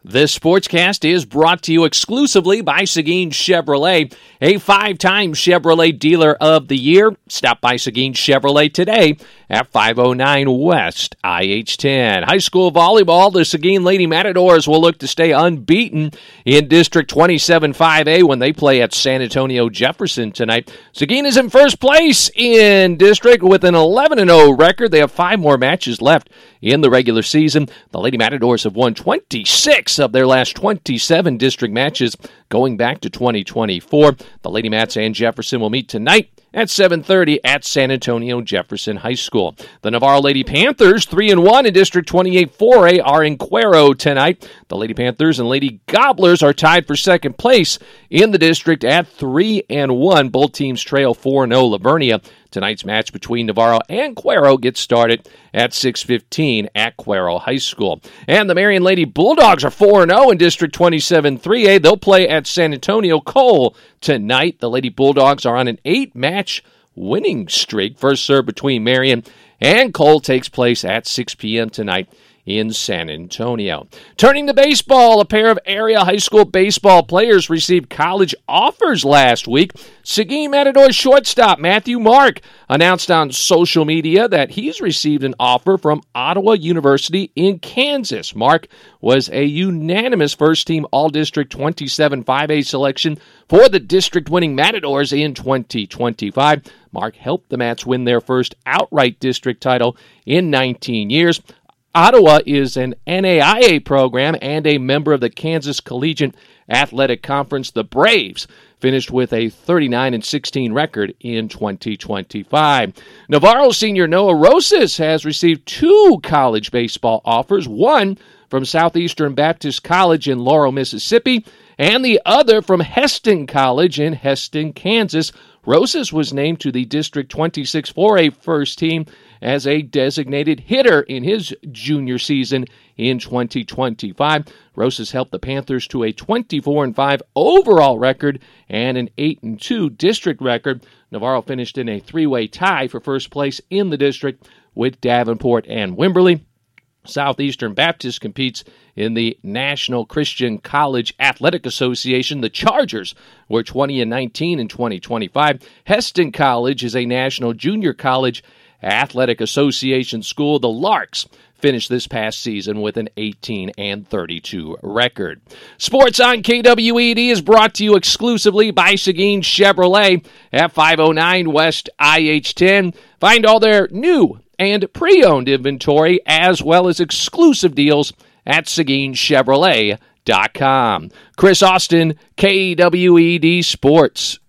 This sportscast is brought to you exclusively by Seguin Chevrolet, a 5-time Chevrolet Dealer of the Year. Stop by Seguin Chevrolet today at 509 West IH-10. High school volleyball, the Seguin Lady Matadors will look to stay unbeaten in District 27 5A when they play at San Antonio Jefferson tonight. Seguin is in first place in District with an 11-0 record. They have 5 more matches left in the regular season. The Lady Matadors have won 26 of their last 27 district matches going back to 2024. The Lady Mats and Jefferson will meet tonight at 7:30 at San Antonio Jefferson High School. The Navarro Lady Panthers, 3-1 in District 28 4A, are in Cuero tonight. The Lady Panthers and Lady Gobblers are tied for second place in the district at 3-1. Both teams trail 4-0 Lavernia. Tonight's match between Navarro and Cuero gets started at 6:15 at Cuero High School. And the Marion Lady Bulldogs are 4-0 in District 27 3A. They'll play at San Antonio Cole tonight. The Lady Bulldogs are on an 8-match winning streak. First serve between Marion and Cole takes place at 6 p.m. tonight in San Antonio. Turning to baseball, a pair of area high school baseball players received college offers last week. Seguin Matador shortstop Matthew Mark announced on social media that he's received an offer from Ottawa University in Kansas. Mark was a unanimous first-team All-District 27 5A selection for the district-winning Matadors in 2025. Mark helped the Mats win their first outright district title in 19 years. Ottawa is an NAIA program and a member of the Kansas Collegiate Athletic Conference. The Braves finished with a 39-16 record in 2025. Navarro senior Noah Rosas has received 2 college baseball offers, one from Southeastern Baptist College in Laurel, Mississippi, and the other from Heston College in Heston, Kansas. Rosas was named to the District 26 4A first team as a designated hitter in his junior season in 2025. Rosas helped the Panthers to a 24-5 overall record and an 8-2 district record. Navarro finished in a 3-way tie for first place in the district with Davenport and Wimberley. Southeastern Baptist competes in the National Christian College Athletic Association. The Chargers were 20-19 in 2025. Heston College is a National Junior College Athletic Association school. The Larks finished this past season with an 18-32 record. Sports on KWED is brought to you exclusively by Seguin Chevrolet at 509 West IH-10. Find all their new and pre-owned inventory as well as exclusive deals at SeguinChevrolet.com. Chris Austin, KWED Sports.